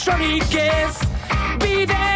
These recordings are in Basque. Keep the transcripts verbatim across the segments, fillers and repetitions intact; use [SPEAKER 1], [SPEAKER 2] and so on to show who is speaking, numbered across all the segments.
[SPEAKER 1] pausorik ez bidean.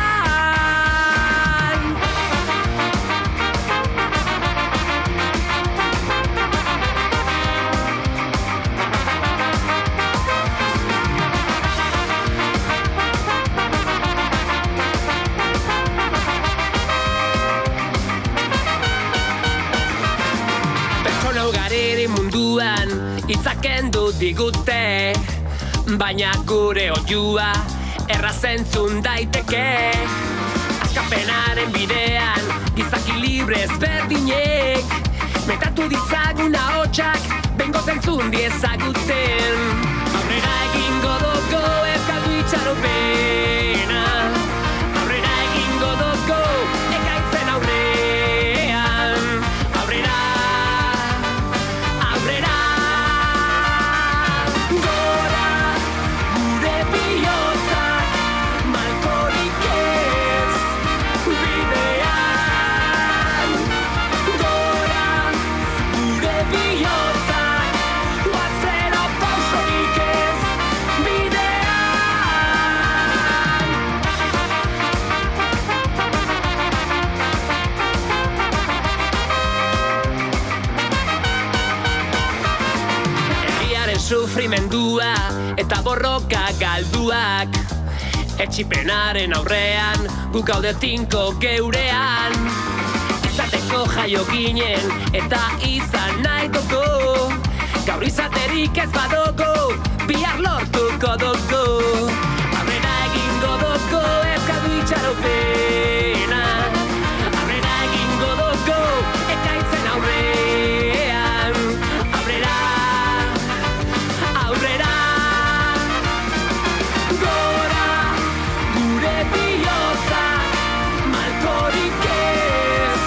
[SPEAKER 1] Pertsona ugariri munduan itzakendu digute, baina gure oiua errazentzun daiteke. Askapenaren bidean gizaki libre ezberdinek metatu ditzagun ahotsak bengo zentzun diezaguten. Aurrera egingo dugu ez galdu itxaropena, aurrera egingo dugu ekaitzen aurrean, aurrera, aurrera. Gora gure bihotzak malkorik ez bidean. Gora gure bihotzak atzera pausorik ez bidean. Herriaren sufrimendua eta borroka galduak, etxipenaren aurrean guk gaude tinko geurean. Izateko jaio ginen eta izan nahi dugu, gaur izaterik ez badugu, bihar lortuko dugu. Aurrera egingo dugu ez galdu itxaropena, aurrera egingo dugu ekaitzen aurrean, aurrera, aurrera. Gora gure bihotzak malkorik ez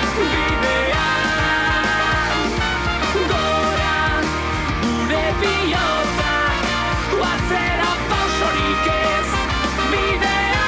[SPEAKER 1] bidean. Gora gure bihotzak atzera pausorik ez bidean.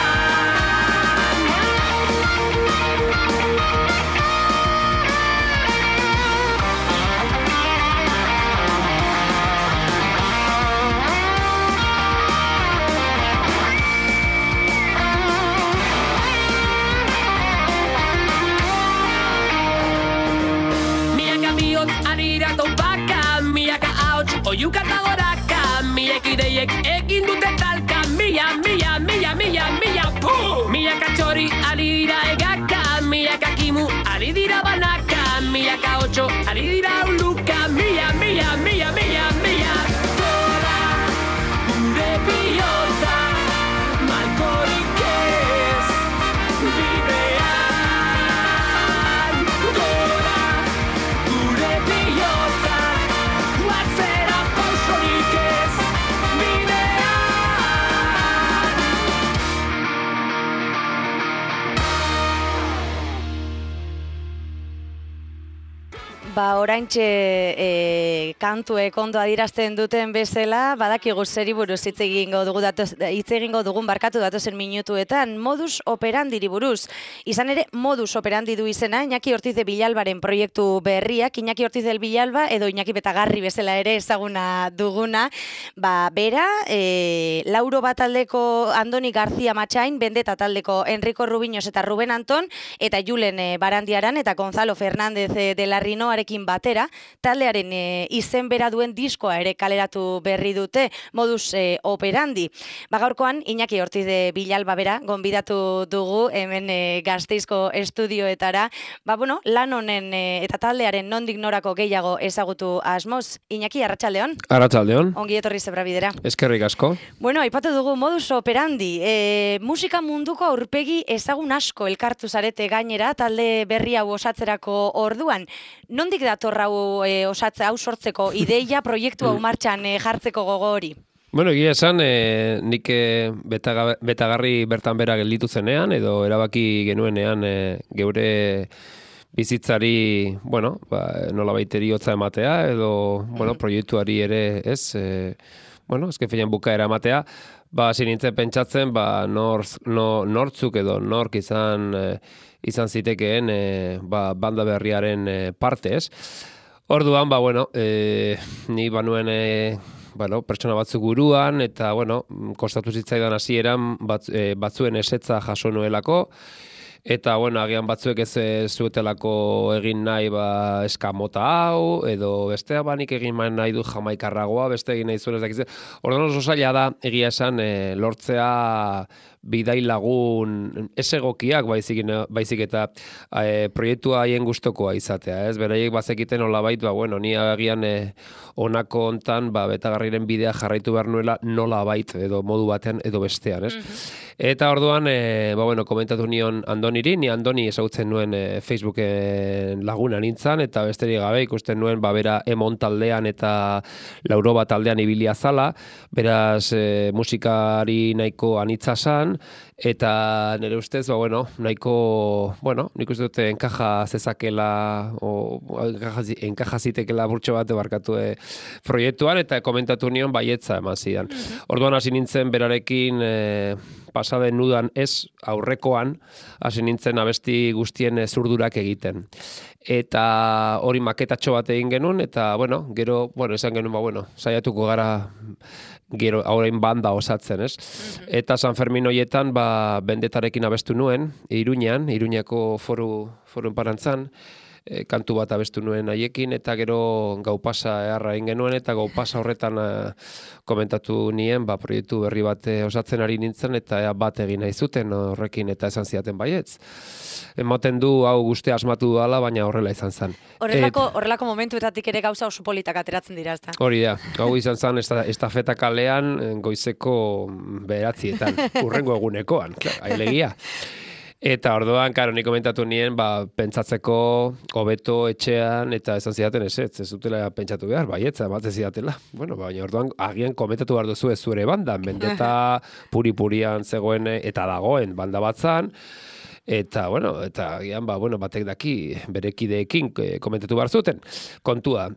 [SPEAKER 1] Milaka bihotz arira topaka, milaka ahots oiuka eta goraka, milak ideiek egin dute talka, mila, mila, mila, mila, mila, puh! Milaka txori ari dira egaka, milaka kimu ari dira banaka, milaka otxo ari dira uluka, mila, mila, mila, mila, mila. Gora gure bihotzak malkorik ez bidean. Gora gure bihotzak atzera pausorik ez bidean.
[SPEAKER 2] Ba, oraintxe e, kantuek ondo adierazten duten bezala, badakigu zeri buruz hitz egingo dugu datoz, hitz egingo dugun barkatu datozen minutuetan, modus operandiri buruz. Izan ere, modus operandi du izena Iñaki Ortiz de Villalbaren proiektu berriak, Iñaki Ortiz del Villalba edo Iñaki Betagarri bezala ere ezaguna duguna. Ba, bera, e, Lauro bataldeko Andoni García Matxain, Bendeta taldeko Enrico Rubiños eta Ruben Anton, eta Julen e, Barandiaran eta Gonzalo Fernández e, de la Rinoarekin batera, taldearen e, izen bera duen diskoa ere kaleratu berri dute, modus e, operandi. Ba, gaurkoan, Iñaki Ortiz de Villalba bera, gonbidatu dugu hemen e, Gasteizko estudioetara. Ba, bueno, lan honen e, eta taldearen nondik norako gehiago ezagutu asmoz. Iñaki, arratsaldeon.
[SPEAKER 3] Arratsaldeon.
[SPEAKER 2] Ongi etorri Zebrabidera.
[SPEAKER 3] Eskerrik asko.
[SPEAKER 2] Bueno, aipatu dugu modus operandi. E, musika munduko aurpegi ezagun asko elkartu zarete gainera, talde berri hau osatzerako orduan. Nondik dator hau e, osatze, hau sortzeko ideia, proiektu hau martxan e, jartzeko gogo hori?
[SPEAKER 3] Bueno, egia esan, e, nik e, betaga, betagarri bertan bera gelditu zenean, edo erabaki genuenean e, geure bizitzari, bueno, ba, nola baiteri hotza ematea, edo, bueno, proiektuari ere, ez, e, bueno, ezken finean bukaera ematea, ba, hasi nintzen pentsatzen, ba, norz, no, nortzuk edo nork izan, e, izan zitekeen, e, ba, banda berriaren e, parte, ez? Orduan, ba, bueno, e, ni banuen e, bueno, pertsona batzuk buruan, eta, bueno, kostatu zitzaidan hasieran bat, e, batzuen esetza jaso nuelako, eta, bueno, agian batzuek ez zuetelako egin nahi ba, eskamota hau, edo bestea banik egin nahi du jamaikarragoa, beste egin nahi zuen ez dakizte. Orduan oso zaila da, egia esan, e, lortzea bidai lagun ez egokiak baizik, baizik eta e, proiektua haien gustokoa izatea, ez? Beraiek bazekiten nolabait, ba, bueno, ni agian e, honako hontan, ba, Betagarriren bidea jarraitu behar nuela nolabait, edo modu batean, edo bestean, ez? Mm-hmm. Eta orduan, e, ba, bueno, komentatu nion Andoniri, ni Andoni ezagutzen nuen e, Facebooken laguna nintzan, eta besterik gabe ikusten nuen, ba, bera Emon taldean eta Lauroba taldean ibilia zala, beraz e, musikari nahiko anitza san, eta nire ustez, ba, bueno, nahiko, bueno, nik uste dute enkaja zezakela, o enkaja, enkaja zitekela burtxo bat barkatu e, proiektuan, eta komentatu nion baietza eman zidan. Mm-hmm. Orduan hasi nintzen berarekin e, pasaden nudan ez aurrekoan, hasi nintzen abesti guztien zurdurak egiten. Eta hori maketatxo bat egin genuen, eta, bueno, gero, bueno, esan genuen, ba, bueno, saiatuko gara gero orain banda osatzen, ez? Mm-hmm. Eta San Fermin hoietan, ba, bendetarekin abestu nuen, Iruñan, Iruñako foru, foru enparantzan, e, kantu bat abestu nuen haiekin, eta gero gau pasa eharra egin genuen, eta gau pasa horretan a, komentatu nien, ba, proiektu berri bat osatzen ari nintzen, eta ea bat egin nahi zuten horrekin, eta esan ziaten baietz. Ematen du hau guztia asmatu dala, baina horrela izan zen.
[SPEAKER 2] Horrelako, horrelako momentuetatik ere gauza oso politak ateratzen dira, ezta?
[SPEAKER 3] Hori da, hau izan zen estafeta kalean goizeko bederatzietan, urrengo egunekoan, ailegia. Eta orduan, karo, ni komentatu nien, ba, pentsatzeko hobeto etxean, eta esan zidaten ez, ez, ez dutela pentsatu behar, baietza, ematen zidatela. Bueno, baina orduan, agian komentatu behar duzu ez zure bandan, bendeta puri-purian zegoen eta dagoen banda batzan, eta, bueno, eta agian, ba, bueno, batek daki berekideekin komentatu behar zuten. Kontua,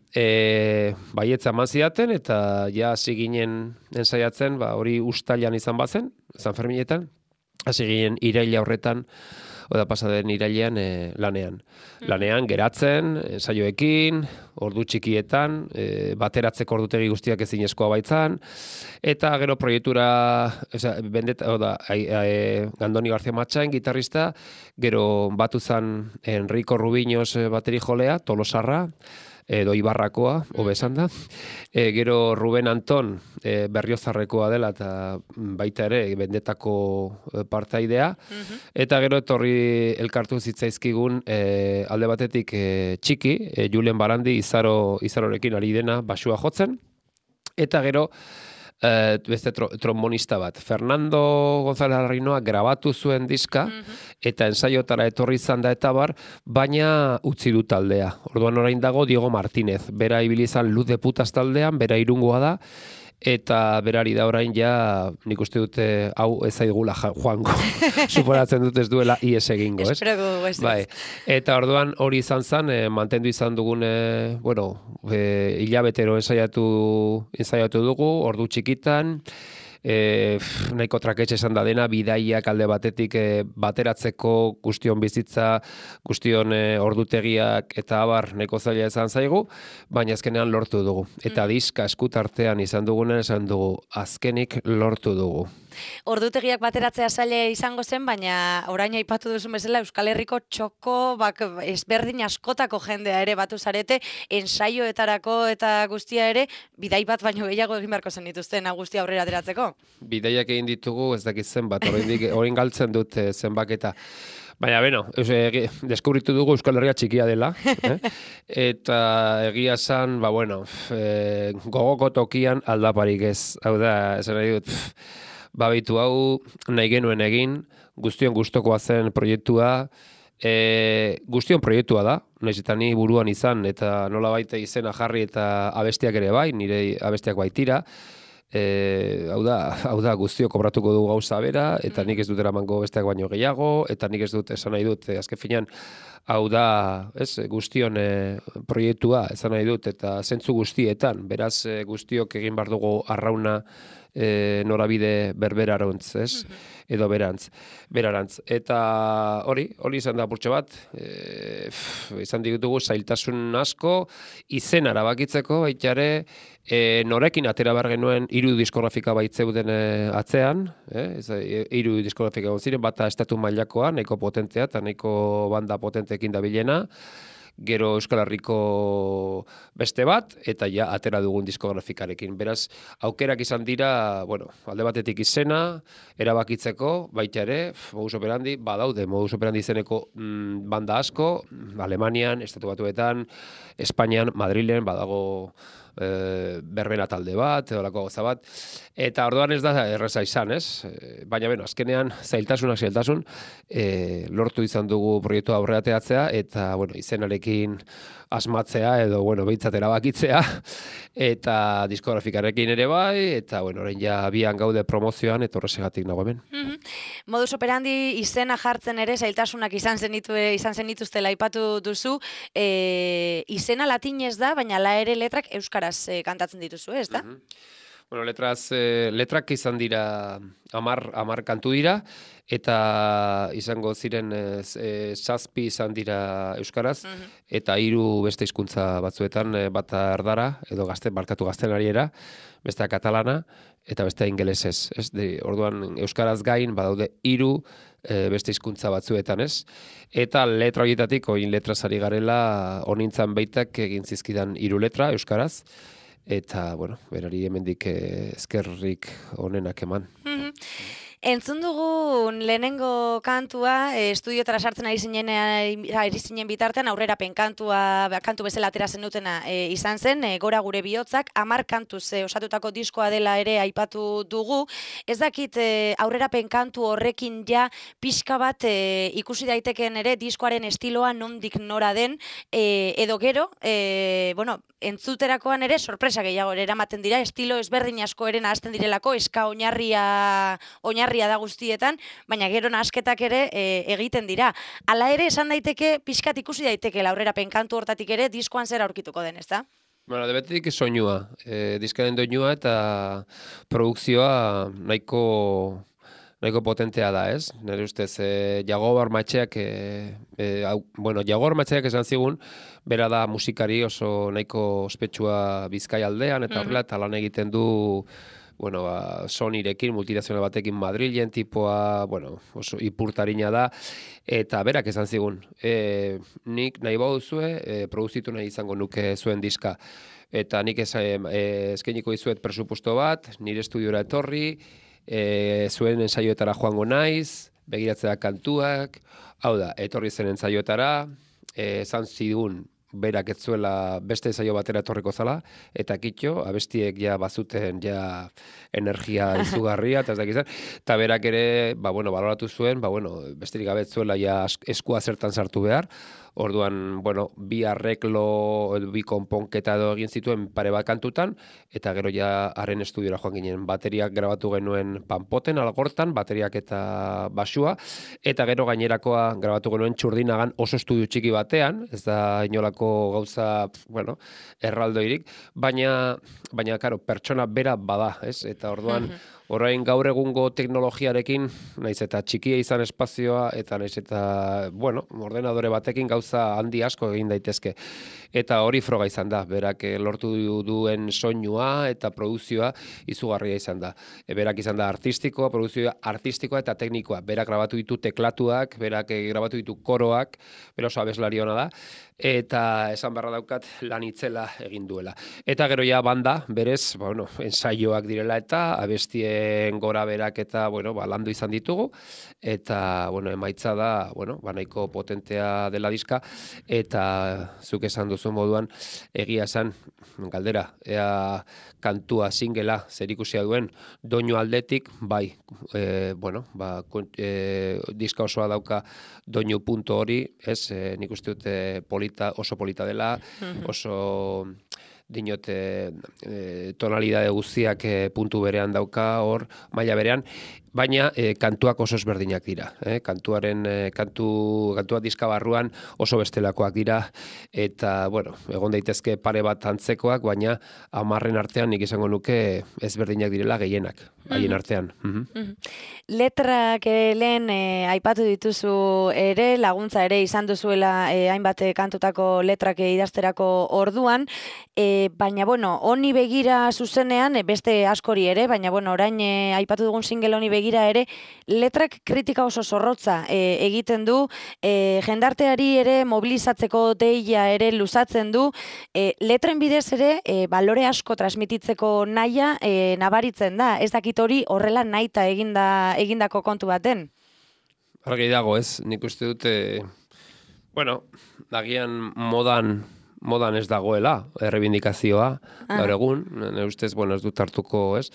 [SPEAKER 3] e, baietza eman zidaten, eta ja hasi ginen ensaiatzen, ba, hori ustailan izan bazen, San Ferminetan, hasi ginen iraila horretan, oda pasaden irailean e, lanean. Lanean, geratzen, ensaioekin, ordu txikietan, e, bateratzeko ordutegi guztiak ezinezkoa baitzan, eta gero proiektura, oza, bendeta, oda, ai, ai, Andoni García Matxain, gitarrista, gero batu zan Enrico Rubiños bateri jolea, Tolosarra, edo Ibarrakoa, hobesan da. E, gero Ruben Anton e, Berriozarrekoa dela eta baita ere bendetako partaidea. Mm-hmm. Eta gero etorri elkartu zitzaizkigun e, alde batetik e, txiki, e, Julen Barandi izaro, izarorekin ari dena basua jotzen. Eta gero Uh, beste tro, trombonista bat. Fernando González Larrainoa grabatu zuen diska, mm-hmm. eta ensaiotara etorri izan da eta bar, baina utzi du taldea. Orduan orain dago Diego Martínez. Bera ibili izan Luz de Putas taldean, bera Irungoa da, eta berari da orain ja, nik uste dute hau ez zaigula joango. Suporatzen dut ez duela ies egingo, ez?
[SPEAKER 2] Esprego, ez.
[SPEAKER 3] Bai. Eta orduan hori izan zen, eh, mantendu izan dugun, eh, bueno, eh, hilabetero ensaiatu, ensaiatu dugu, ordu txikitan, E, pff, nahiko traketxe esan da dena, bidaiak alde batetik e, bateratzeko guztion bizitza, guztion e, ordutegiak eta abar nahiko zaila esan zaigu, baina azkenean lortu dugu. Eta diska eskutartean izan dugunen esan dugu, azkenik lortu dugu.
[SPEAKER 2] Ordutegiak bateratzea zaila izango zen, baina orain aipatu duzun bezala Euskal Herriko txoko bak, ezberdin askotako jendea ere batu zarete, ensaioetarako eta guztia ere, bidai bat baino gehiago egin beharko zen dituzten guztia aurrera ateratzeko.
[SPEAKER 3] Bidaiak egin ditugu, ez dakit zenbat, orain galtzen dut zenbaketa. Baina, beno, e, deskubritu dugu Euskal Herria txikia dela, eh? Eta egia esan, ba, bueno, e, gogoko tokian aldaparik ez, hau da, esan nahi dut, pff, babitu hau nahi genuen egin, guztion gustokoa zen proiektua, e, guztion proiektua da, nahiz eta ni buruan izan, eta nola baita izena jarri eta abestiak ere bai, nire abestiak baitira, E, hau da, hau da, guztio kobratuko dugu gauza bera, eta nik ez dut eramango besteak baino gehiago, eta nik ez dut, esan nahi dut, azken finean, hau da, ez, guztion e, proiektua, esan nahi dut, eta zentzu guztietan, beraz, e, guztiok egin behar dugu arrauna e, norabide berberarantz, ez? Edo berantz, berarantz. Eta hori, hori izan da apurtxo bat, e, pff, izan ditugu zailtasun asko, izen arabakitzeko, baita ere, e, norekin atera behar genuen hiru diskografika baitzeuden e, atzean, eh? Ez, e, hiru diskografika egon ziren, bata estatu mailakoa, nahiko potentea, eta nahiko banda potenteekin dabilena, gero Euskal Herriko beste bat, eta ja atera dugun diskografikarekin. Beraz, aukerak izan dira, bueno, alde batetik izena, erabakitzeko, baita ere, modus operandi, badaude modus operandi izeneko mm, banda asko, Alemanian, Estatu Batuetan, Espainian, Madrilen, badago e, berbena talde bat, edolako goza bat, eta orduan ez da erreza izan, ez? E, baina, beno, azkenean, zailtasunak zailtasun, e, lortu izan dugu proiektua aurreateatzea, eta, bueno, izenarekin asmatzea, edo, bueno, behintzat erabakitzea, eta diskografikarekin ere bai, eta, bueno, orain ja bian gaude promozioan, eta horrezegatik nago hemen.
[SPEAKER 2] Mm-hmm. Modus operandi izena jartzen ere zailtasunak izan zenitu, izan zenituztela aipatu duzu, e, izena latinez da, baina la ere letrak euskaraz e, kantatzen dituzu, ez da?
[SPEAKER 3] Mm-hmm. Bueno, letraz, eh, letrak izan dira, amar, amar kantu dira, eta izango ziren eh, zazpi izan dira euskaraz, mm-hmm. eta hiru beste hizkuntza batzuetan, eh, bata erdara, edo gazte, barkatu gaztelaniera, bestea katalana, eta bestea ingelesez. Ez? De, orduan, euskaraz gain, badaude hiru e, beste hizkuntza batzuetan, ez? Eta letra horietatik, oin letrazari garela, honintzan beitak egin zizkidan hiru letra euskaraz, eta, bueno, berari hemendik eh, eskerrik onenak eman.
[SPEAKER 2] Mm-hmm. Entzun dugu lehenengo kantua, e, estudiotara sartzen ari zinen, ari zinen bitartean, aurrerapen kantua, kantu bezala atera zenutena e, izan zen, e, Gora gure bihotzak, hamar kantuz e, osatutako diskoa dela ere aipatu dugu. Ez dakit e, aurrerapen kantu horrekin ja pixka bat e, ikusi daiteken ere diskoaren estiloa nondik nora den, e, edo gero, e, bueno, entzuterakoan ere sorpresa gehiago ere eramaten dira, estilo ezberdin asko ere nahazten direlako, eska oinarria, oinarria da guztietan, baina gero nahasketak ere e, egiten dira. Hala ere esan daiteke, pixkat ikusi daiteke aurrerapen kantu hortatik ere, diskoan zer aurkituko den, ezta?
[SPEAKER 3] Bueno, debetetik soinua, e, diskaren doinua eta produkzioa nahiko nahiko potentea da, ez? Nire ustez, e, Jagobar Matxeak, e, e, au, bueno, Jagobar Matxeak esan zigun, bera da musikari oso nahiko ospetsua Bizkai aldean, eta horrela, eta lan egiten du, bueno, ba, Sonyrekin, multinazional batekin Madrilen, tipoa, bueno, oso ipurtarina da, eta berak esan zigun, e, nik nahi bauzue, e, produzitu nahi izango nuke zuen diska, eta nik ez, e, eskainiko izuet presupuesto bat, nire estudiora etorri, E, zuen ensaioetara joango naiz, begiratzea kantuak, hau da, etorri zen ensaioetara, esan zigun berak ez zuela beste ensaio batera etorriko zala, eta kitxo, abestiek ja bazuten ja energia izugarria, eta ez dakizan, eta berak ere, ba, bueno, baloratu zuen, ba, bueno, besterik gabe ez zuela ja eskua zertan sartu behar, orduan, bueno, bi arreglo, bi konponketa edo egin zituen pare bat kantutan, eta gero ja haren estudiora joan ginen. Bateriak grabatu genuen Panpoten, Algortan, bateriak eta basua, eta gero gainerakoa grabatu genuen Txurdinagan oso estudio txiki batean, ez da inolako gauza, bueno, erraldoirik, baina, baina, karo, pertsona bera bada, ez? Eta orduan, orain gaur egungo teknologiarekin, naiz eta txikia izan espazioa, eta naiz eta, bueno, ordenadore batekin gauza handi asko egin daitezke. Eta hori froga izan da, berak lortu duen soinua eta produzioa izugarria izan da. E, berak izan da artistikoa, produzioa artistikoa eta teknikoa. Berak grabatu ditu teklatuak, berak grabatu ditu koroak, bera oso abeslari hona da, eta esan beharra daukat lan itzela egin duela. Eta gero ja banda, berez, bueno, ensaioak direla eta abestien gora berak eta, bueno, ba, landu izan ditugu, eta, bueno, emaitza da, bueno, ba, nahiko potentea dela diska, eta zuk esan duzu moduan, egia esan, galdera, ea kantua singela zerikusia duen, doinu aldetik, bai, e, bueno, ba, e, diska osoa dauka doinu punto hori, ez, e, nik uste dute polita, oso polita dela, oso dinote e, tonalidade guztiak e, puntu berean dauka, hor, maila berean, baina e, kantuak oso ezberdinak dira. Eh? Kantuaren, e, kantu, kantua diska barruan oso bestelakoak dira, eta, bueno, egon daitezke pare bat antzekoak, baina hamarren artean nik izango nuke ezberdinak direla gehienak, haien artean. Mm -hmm.
[SPEAKER 2] Letrak e, lehen e, aipatu dituzu ere, laguntza ere izan duzuela e, hainbat kantutako letrak e, idazterako orduan, e, baina, bueno, honi begira zuzenean, e, beste askori ere, baina, bueno, orain e, aipatu dugun single honi begira ere, letrak kritika oso zorrotza e, egiten du, e, jendarteari ere mobilizatzeko deia ere luzatzen du, e, letren bidez ere e, balore asko transmititzeko naia e, nabaritzen da, ez dakit hori horrela nahita eginda, egindako kontu baten.
[SPEAKER 3] Argi dago, ez, nik uste dute, bueno, agian modan, modan ez dagoela, errebindikazioa, gaur egun, nire ustez, bueno, ez dut hartuko, ez,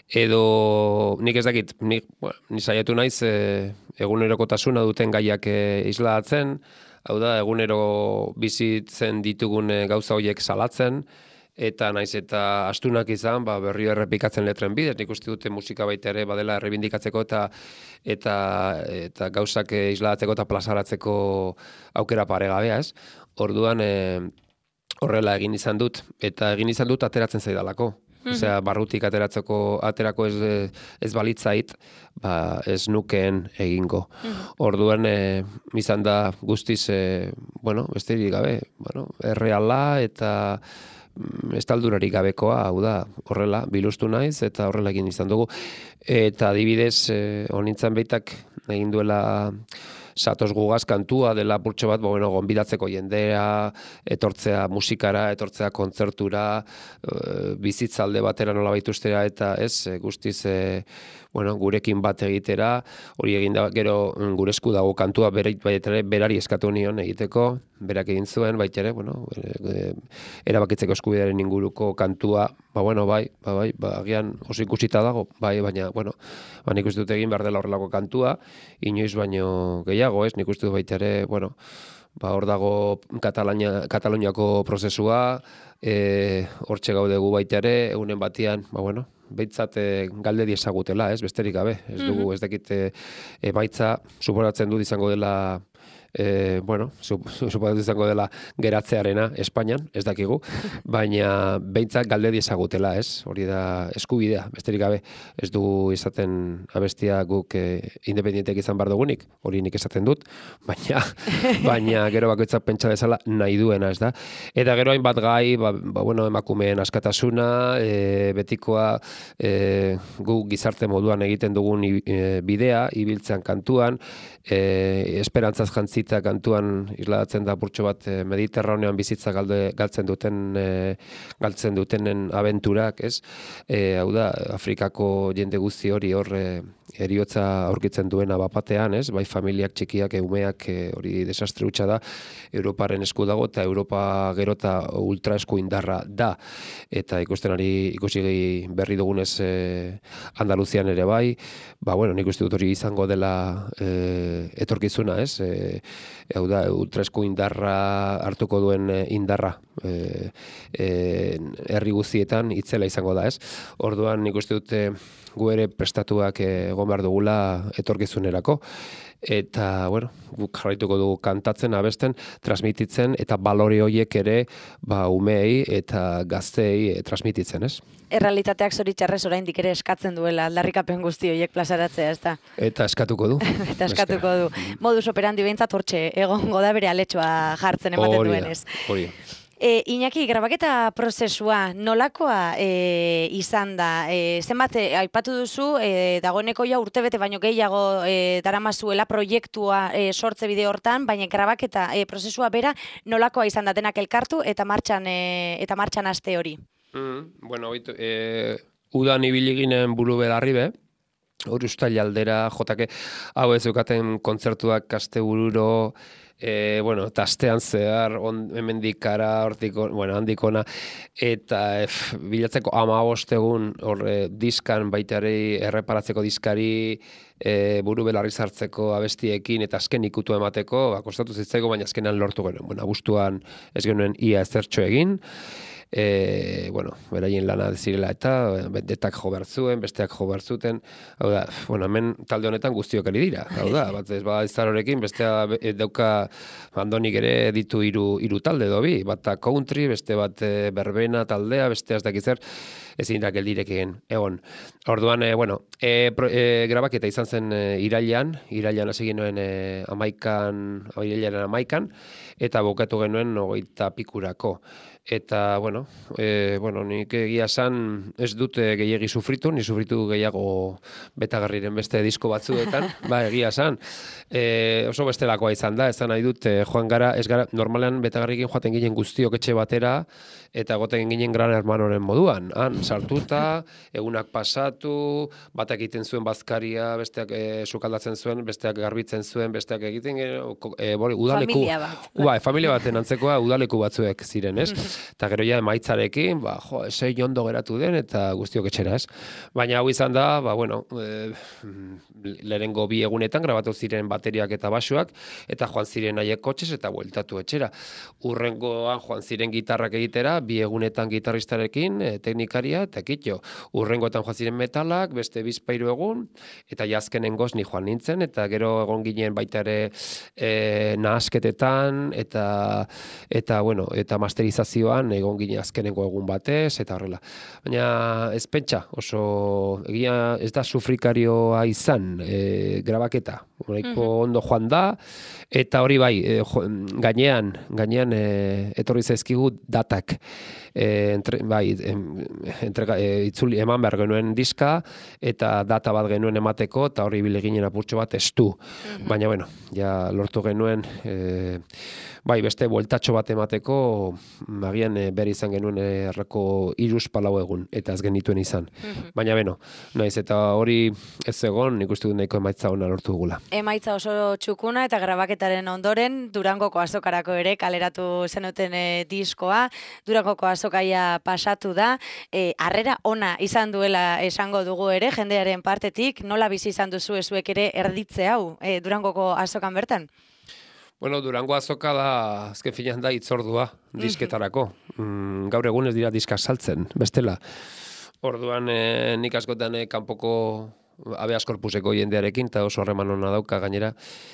[SPEAKER 3] edo nik ez dakit, nik, bueno, ni saiatu naiz e, egunerokotasuna duten gaiak e, islatzen, hau da, egunero bizitzen ditugun e, gauza horiek salatzen, eta naiz eta astunak izan, ba, berrio errepikatzen letren bidez, nik uste dute musika baita ere badela errebindikatzeko eta eta, eta gauzak islatzeko eta plazaratzeko aukera paregabea, ez? Orduan, e, horrela egin izan dut, eta egin izan dut ateratzen zaidalako. Osea, barrutik ateratzeko aterako ez, ez balitzait, ba, ez nukeen egingo. Orduan, e, izan da guztiz, e, bueno, besterik gabe, bueno, erreala eta estaldurarik gabekoa, hau da, horrela, bilustu naiz, eta horrela egin izan dugu. Eta adibidez, e, honintzen beitak egin duela Satoz Gugaz kantua dela purtxo bat, bueno, gonbidatzeko jendea, etortzea musikara, etortzea kontzertura, e, bizitzalde batera nola baituztera, eta ez, guztiz, e, bueno, gurekin bat egitera, hori egin da, gero gure esku dago kantua bere, berari eskatu nion egiteko, berak egin zuen, baitere, bueno, e, erabakitzeko eskubidearen inguruko kantua, ba, bueno, bai, ba, bai, ba, agian oso ikusita dago, bai, baina, bueno, ba, nik uste dut egin behar dela horrelako kantua, inoiz baino gehiago, ez, nik uste dut baitere, bueno, ba, hor dago Katalania, Kataloniako prozesua, e, hortxe gaudegu baitere, egunen batian, ba, bueno, behitzat e, galde diesagutela, ez, besterik gabe, ez dugu, ez dakit e, emaitza, suporatzen dut izango dela, E, bueno, suposatzen izango dela geratzearena Espainian, ez dakigu, baina behintzat galde diesagutela, ez? Hori da eskubidea, besterik gabe, ez du izaten abestia guk e, independientek izan bar dugunik, hori nik esaten dut, baina baina gero bakoitzak pentsa bezala nahi duena, ez da? Eta gero hainbat gai, ba, ba bueno, emakumeen askatasuna, e, betikoa e, gu gizarte moduan egiten dugun e, bidea, ibiltzean kantuan, e, esperantzaz jantzi kantuan isladatzen da purtxo bat e, Mediterranean bizitza galde, galtzen duten e, galtzen dutenen abenturak, ez? E, hau da, Afrikako jende guzti hori hor e, eriotza aurkitzen duena bapatean, ez? Bai familiak txikiak, umeak, e, hori desastre hutsa da, Europaren esku dago, eta Europa gero eta ultra esku indarra da. Eta ikusten ari, ikusi berri dugunez e, Andaluzian ere bai, ba, bueno, nik uste dut hori izango dela e, etorkizuna, ez? E, hau da, ultraesku indarra hartuko duen indarra e, e, herri guztietan itzela izango da, ez? Orduan nik uste dute gu ere prestatuak egon behar dugula etorkizunerako. Eta, bueno, guk jarraituko dugu kantatzen, abesten, transmititzen, eta balore horiek ere, ba, umeei eta gazteei e, transmititzen, ez?
[SPEAKER 2] Errealitateak zoritxarrez oraindik ere eskatzen duela aldarrikapen guzti horiek plazaratzea, ez da?
[SPEAKER 3] Eta eskatuko du.
[SPEAKER 2] Eta eskatuko du. Modus operandi behintzat hortxe, egongo da bere aletxoa jartzen ematen duenez.
[SPEAKER 3] Hori.
[SPEAKER 2] E, Iñaki, grabaketa prozesua nolakoa e, izan da? E, zenbat, e, aipatu duzu, e, dagoeneko ja urtebete baino gehiago e, daramazuela proiektua e, sortze bide hortan, baina grabaketa e, prozesua bera nolakoa izan da denak elkartu eta martxan, e, eta martxan aste hori?
[SPEAKER 3] Mm, bueno, oitu, e, udan ibili ginen buru belarri be, hori ustail aldera, jotake, hau ez eukaten kontzertuak aste bururo, E, bueno, eta astean zehar, on, hemendikara, hortiko, bueno, handikona, eta ef, bilatzeko hamabost egun hor e, diskan baitari erreparatzeko diskari e, buru belarri sartzeko abestiekin eta azken ikutu emateko, ba, kostatu zitzaigo, baina azkenan lortu genuen. Bueno, abuztuan ez genuen ia ezertxo egin, e, bueno, beraien lana zirela eta detak jo behar zuen, besteak jo behar zuten, hau da, bueno, hemen talde honetan guztiok ari dira, hau da, bat ez bada izarorekin, bestea dauka Andonik ere ditu hiru hiru talde dobi, bata country, beste bat e, berbena taldea, beste ez dakiz zer, ezin da geldirekin egon. Orduan, e, bueno, e, pro, e, grabaketa izan zen e, irailean, irailean hasi genuen e, amaikan, irailaren amaikan, eta bukatu genuen hogeita pikurako. Eta, bueno, e, bueno, nik egia esan ez dute gehiegi sufritu, ni sufritu gehiago Betagarriren beste disko batzuetan, ba, egia esan. E, oso bestelakoa izan da, esan nahi dut, e, joan gara, ez gara, normalean Betagarrikin joaten ginen guztiok etxe batera, eta goten ginen Gran Hermanoren moduan. Han, sartuta, egunak pasatu, batak egiten zuen bazkaria, besteak e, sukaldatzen zuen, besteak garbitzen zuen, besteak egiten, e, bori, udaleku.
[SPEAKER 2] Familia bat.
[SPEAKER 3] Ba, familia baten antzekoa udaleku batzuek ziren, ez? Eta gero ja emaitzarekin, ba, jo, sei ondo geratu den, eta guztiok etxera, ez? Baina hau izan da, ba, bueno, e, lehenengo bi egunetan grabatu ziren bateriak eta basuak, eta joan ziren haiek kotxez eta bueltatu etxera. Urrengoan joan ziren gitarrak egitera, bi egunetan gitarristarekin, e, teknikaria, eta kitxo. Urrengoetan joan ziren metalak, beste bizpairu egun, eta jazkenengoz ni joan nintzen, eta gero egon ginen baita ere e, nahasketetan, eta, eta, bueno, eta masterizazioan egon ginen azkenengo egun batez, eta horrela. Baina ez pentsa, oso egia ez da sufrikarioa izan e, grabaketa. Horreiko ondo joan da, eta hori bai, e, jo, gainean, gainean e, etorri zaizkigu datak. E, entre, bai, entrega, e, itzuli eman behar genuen diska, eta data bat genuen emateko, eta hori bile ginen apurtxo bat estu. Baina, bueno, ja lortu genuen, e, bai, beste bueltatxo bat emateko, agian e, behar izan genuen errako iruz palau egun, eta ez genituen izan. Baina, beno, naiz, eta hori ez egon, nik uste dut nahiko emaitza ona lortu dugula.
[SPEAKER 2] Emaitza oso txukuna, eta grabaketaren ondoren, Durangoko azokarako ere kaleratu zenuten e, diskoa, Durangoko azokaia pasatu da, e, harrera ona izan duela esango dugu ere, jendearen partetik, nola bizi izan duzu ezuek ere erditze hau, e, Durangoko azokan bertan?
[SPEAKER 3] Bueno, Durango azoka da, azken finean da, itzordua disketarako. Mm, gaur egun ez dira diskak saltzen, bestela. Orduan, e, nik askotan e, kanpoko habeas corpuseko jendearekin, eta oso harreman ona dauka gainera,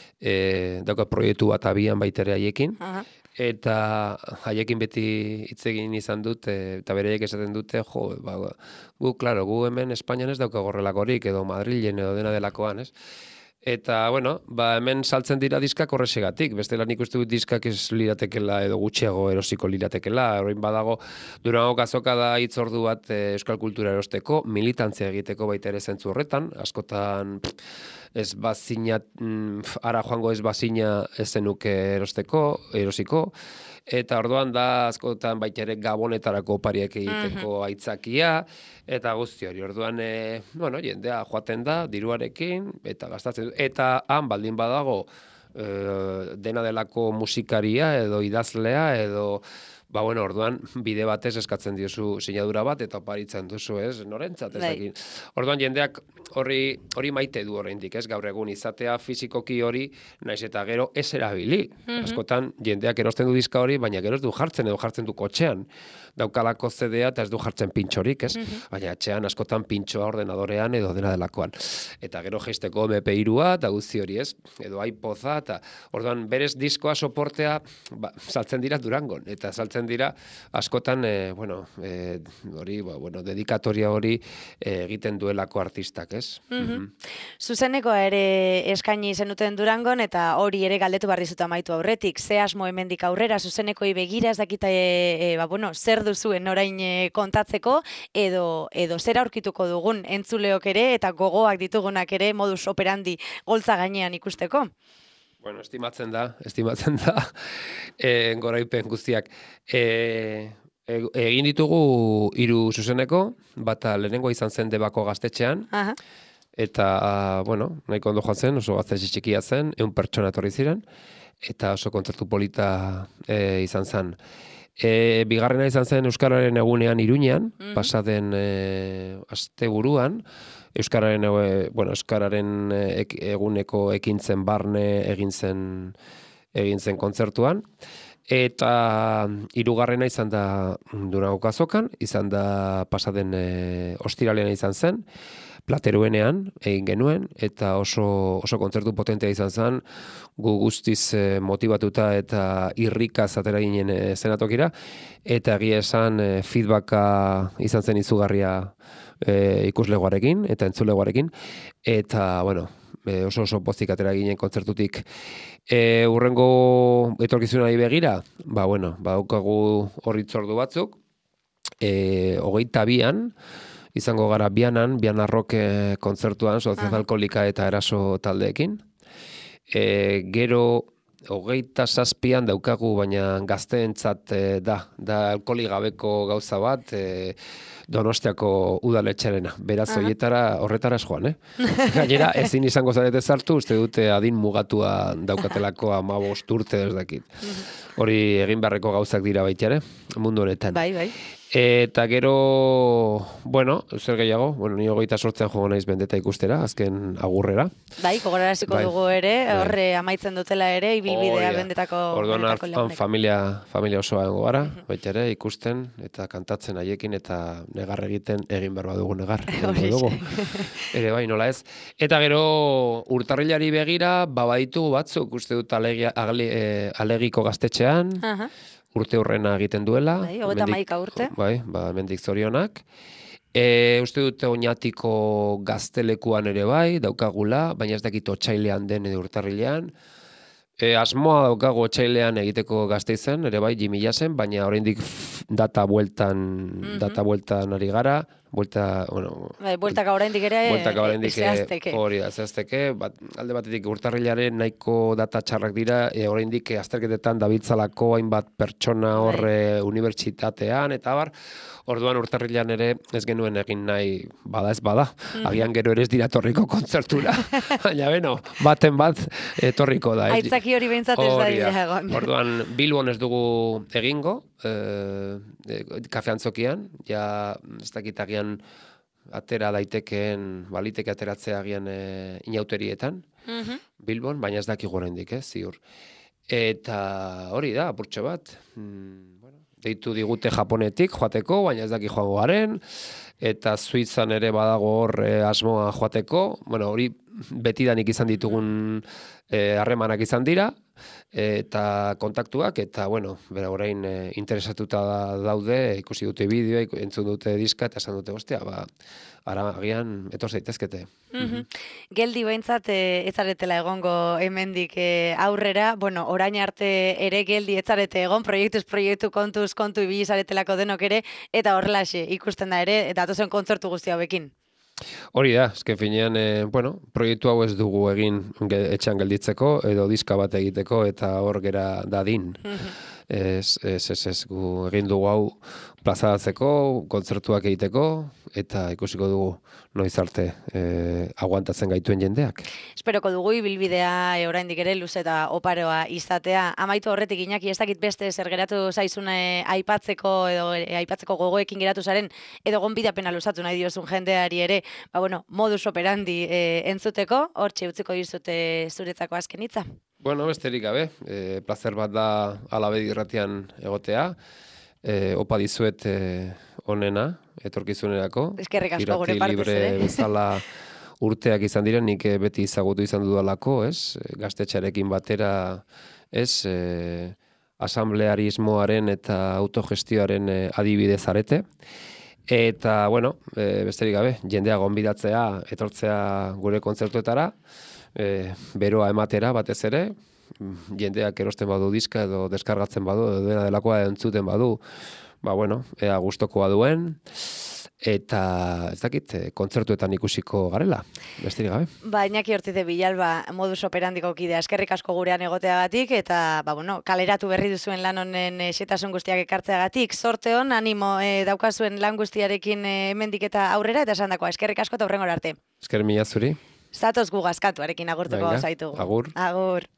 [SPEAKER 3] e, dauka proiektu bat abian baitere haiekin, eta haiekin beti hitz egin izan dut, e, eta bereiek esaten dute, jo, ba, gu, klaro, gu hemen Espainian ez dauka gorrelakorik, edo Madrilen, edo dena delakoan, ez? Eta, bueno, ba, hemen saltzen dira diskak horresegatik. Bestela nik uste dut diskak ez liratekela edo gutxiago erosiko liratekela. Horrein badago, Durango azoka da hitzordu bat e, euskal kultura erosteko, militantzia egiteko baita ere zentzu horretan. Askotan ez bazina, mm, ara joango ez bazina ez zenuke erosteko, erosiko. Eta orduan da askotan baita ere gabonetarako opariak egiteko aitzakia, eta guzti hori. Orduan, e, bueno, jendea joaten da, diruarekin, eta gastatzen du. Eta han baldin badago e, dena delako musikaria, edo idazlea, edo... Ba, bueno, orduan, bide batez eskatzen diozu sinadura bat, eta oparitzen duzu, ez? Norentzat, ez dakin. Orduan, jendeak hori hori maite du oraindik, ez? Gaur egun izatea fizikoki hori, naiz eta gero ez erabili. Askotan, jendeak erosten du diska hori, baina gero ez du jartzen, edo jartzen du kotxean. Daukalako C D-a eta ez du jartzen pintxorik, ez? Baina etxean askotan pintxoa ordenadorean edo dena delakoan. Eta gero jeisteko M P hiru-a, eta guzti hori, ez? Edo iPod-a, eta orduan, berez diskoa soportea, ba, saltzen dira Durangon, eta saltzen dira askotan e, bueno, e, hori, ba, bueno, dedikatoria hori e, egiten duelako artistak, ez?
[SPEAKER 2] Mm-hmm. Zuzenekoa ere eskaini zenuten Durangon, eta hori ere galdetu barri zuta amaitu aurretik. Ze asmo hemendik aurrera, zuzenekoi begira ez dakita e, e, ba, bueno, zer duzuen orain e, kontatzeko, edo, edo zer aurkituko dugun entzuleok ere, eta gogoak ditugunak ere modus operandi goltza gainean ikusteko.
[SPEAKER 3] Bueno, estimatzen da, estimatzen da, e, goraipen guztiak. E, e, egin ditugu hiru zuzeneko, bata lehenengoa izan zen Debako gaztetxean, Aha. eta, bueno, nahiko ondo joan zen, oso gaztetxe txikia zen, ehun pertsona etorri ziren, eta oso kontzertu polita e, izan zen. E, bigarrena izan zen Euskararen egunean Iruñean, mm-hmm. pasaden e, asteburuan, Euskararen, e, bueno, Euskararen ek, eguneko ekintzen barne egin zen, egin zen kontzertuan. Eta hirugarrena izan da Durangoko azokan, izan da pasaden e, ostiralean izan zen, Plateruenean egin genuen, eta oso, oso kontzertu potentea izan zen, gu guztiz e, motivatuta eta irrikaz atera ginen e, zenatokira, eta egia esan e, feedbacka izan zen izugarria e, ikuslegoarekin eta entzulegoarekin, eta, bueno, e, oso oso pozik atera ginen kontzertutik. E, urrengo etorkizunari begira, ba, bueno, ba, daukagu horritzordu batzuk, e, hogeita bian, izango gara Bianan, Biana Rock kontzertuan, Soziedad Alkolika eta Eraso taldeekin. E, gero, hogeita zazpian daukagu, baina gazteentzat e, da, da alkoholik gabeko gauza bat, e, Donostiako udaletxarena. Beraz, horietara, horretara joan, eh? Gainera, ezin izango zarete sartu, uste dute adin mugatua daukatelako hamabost urte ez dakit. Hori egin beharreko gauzak dira baita ere, mundu honetan.
[SPEAKER 2] Bai, bai.
[SPEAKER 3] Eta gero, bueno, zer gehiago, bueno, ni hogeita sortzean jogo naiz Bendeta ikustera, azken agurrera.
[SPEAKER 2] Bai, gogoraraziko bai. dugu ere, horre bai. amaitzen dutela ere, ibilbidea Bendetako
[SPEAKER 3] Orduan familia, familia osoa dengo gara, uh-huh. baita ere, ikusten, eta kantatzen haiekin, eta negar egiten, egin behar dugu negar. dugu. Ere bai, nola ez. Eta gero, urtarrilari begira, babaitu batzuk, uste dut alegia, agali, eh, alegiko gaztetxean, uh-huh. urte horrena egiten duela.
[SPEAKER 2] Bai, hogeta maika urte.
[SPEAKER 3] Bai, ba, mendik zorionak. E, uste dute oinatiko gaztelekuan ere bai, daukagula, baina ez dakit otsailean den edo urtarrilean. E, asmoa daukago otsailean egiteko Gasteizen, ere bai, jimila zen, baina oraindik data bueltan, mm-hmm. data bueltan ari gara, buelta, bueno...
[SPEAKER 2] Bai, bueltaka oraindik ere
[SPEAKER 3] zehazteke. Hori da, zehazteke. Bat, alde batetik urtarrilaren nahiko data txarrak dira, e, oraindik azterketetan dabiltzalako hainbat pertsona horre unibertsitatean, eta bar, orduan urtarrilan ere ez genuen egin nahi bada ez bada. Mm-hmm. Agian gero ere ez dira torriko kontzertura. Baina beno, baten bat etorriko da.
[SPEAKER 2] Aitzaki hori behintzat ez da dira egon.
[SPEAKER 3] Orduan, Bilbon ez dugu egingo, e, e, kafeantzokian, ja ez dakit agian atera daitekeen, baliteke ateratzea agian e, inauterietan, mm-hmm. Bilbon, baina ez dakigu oraindik, eh, ziur. Eta hori da, apurtxo bat, mm, deitu digute Japonetik joateko, baina ez daki joango garen, eta Suitzan ere badago hor e, asmoa joateko, bueno, hori betidanik izan ditugun harremanak e, izan dira, eta kontaktuak, eta, bueno, bera orain e, interesatuta daude, ikusi dute bideoa, entzun dute diska, eta esan dute, ostia, ba, ara agian etor zaitezkete.
[SPEAKER 2] Mm-hmm. Geldi behintzat e, ezaretela egongo hemendik e, aurrera, bueno, orain arte ere geldi ezarete egon, proiektuz proiektu kontuz kontu ibili zaretelako denok ere, eta horrelaxe ikusten da ere, datozen kontzertu guzti hauekin.
[SPEAKER 3] Hori da, ezken finean, e, bueno, proiektu hau ez dugu egin ge, etxean gelditzeko, edo diska bat egiteko, eta hor gera dadin. Mm-hmm. Ez, ez, ez, ez, gu egin dugu hau plazaratzeko, kontzertuak egiteko, eta ikusiko dugu noiz arte e, aguantatzen gaituen jendeak.
[SPEAKER 2] Esperoko dugu ibilbidea e, oraindik ere luze eta oparoa izatea. Amaitu horretik Iñaki, ez dakit beste zer geratu zaizune aipatzeko edo e, aipatzeko gogoekin geratu zaren, edo gonbidapena luzatu nahi diozun jendeari ere, ba bueno, modus operandi e, entzuteko, hortxe utziko dizute zuretzako azken hitza.
[SPEAKER 3] Bueno, besterik gabe, e, placer bat da Alabedi irratian egotea, e, opa dizuet e, onena, etorkizunerako.
[SPEAKER 2] Eskerrik asko gure partez ere.
[SPEAKER 3] Libre bezala urteak izan diren, nik beti izagutu izan dudalako, ez? Gaztetxarekin batera, ez? E, asamblearismoaren eta autogestioaren e, adibide zarete. Eta, bueno, e, besterik gabe, jendea gonbidatzea, etortzea gure kontzertuetara, E, beroa ematera batez ere, jendeak erosten badu diska edo deskargatzen badu, edo dena delakoa entzuten badu, ba bueno, ea gustokoa duen, eta ez dakit, kontzertuetan ikusiko garela, besterik gabe.
[SPEAKER 2] Ba, Iñaki Ortiz Villalba modus operandiko kidea, eskerrik asko gurean egoteagatik, eta ba, bueno, kaleratu berri duzuen lan honen xetasun guztiak ekartzeagatik, sorte hon, animo e, daukazuen lan guztiarekin e, hemendik eta aurrera, eta esan dakoa, eskerrik asko eta hurrengora arte.
[SPEAKER 3] Esker mila zuri.
[SPEAKER 2] Zatoz gu gazkatuarekin agurtuko zaitugu.
[SPEAKER 3] Agur.
[SPEAKER 2] Agur.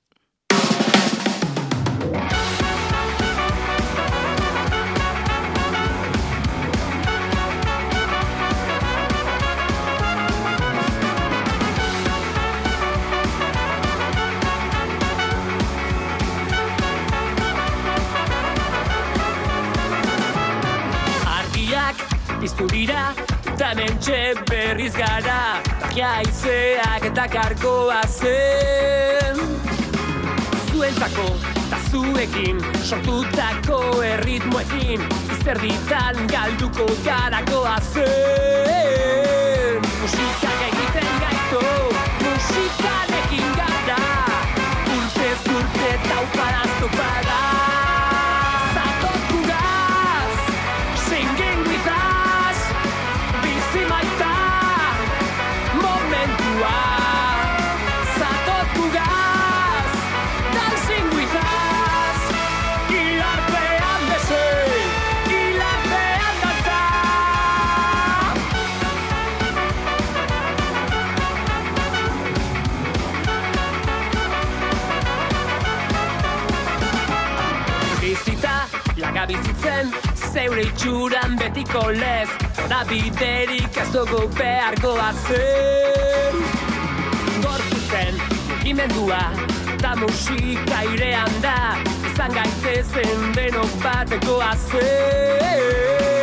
[SPEAKER 1] piztu dira, eta mentxe berriz gara, jaizeak eta karkoa zen. Zuentzako eta zuekin, sortutako erritmoekin, izerditan galduko garakoa zen. Musikak egiten gaitu, musikarekin gara, urtez urte tauparaz topara. Zatoz gugaz, zeingen guizaz, bizi maita, momentua. Zatoz gugaz, dancing guizaz, hilarpean beze, hilarpean dantza. Bizita, laga bizitzen, zeure itxuran betiko lez, da biderik ez dugu behargoa zen. Gorputzen, imendua, eta musika irean da, izan gaitezen denok batekoa zen.